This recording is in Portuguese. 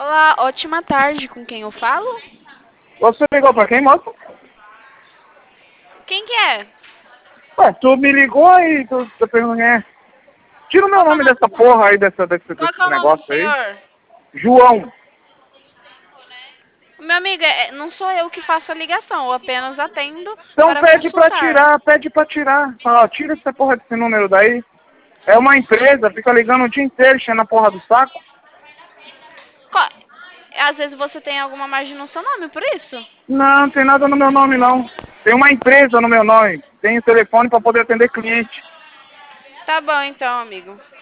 Olá, ótima tarde. Com quem eu falo? Você ligou pra quem, moça? Quem que é? Ué, tu me ligou aí, tu perguntou quem é. Tira o meu Qual que é o nome nome, dessa porra aí, desse qual que é o nome do negócio aí. senhor? João. Meu amigo, não sou eu que faço a ligação, eu apenas atendo Então para pede pra consultar. tirar, pede pra tirar. Fala, ó, tira essa porra desse número daí. É uma empresa, fica ligando o dia inteiro, enchendo a porra do saco. Qual- Às vezes você tem alguma margem no seu nome, por isso? Não, não tem nada no meu nome não. Tem uma empresa no meu nome. Tem o telefone pra poder atender cliente. Tá bom então, amigo.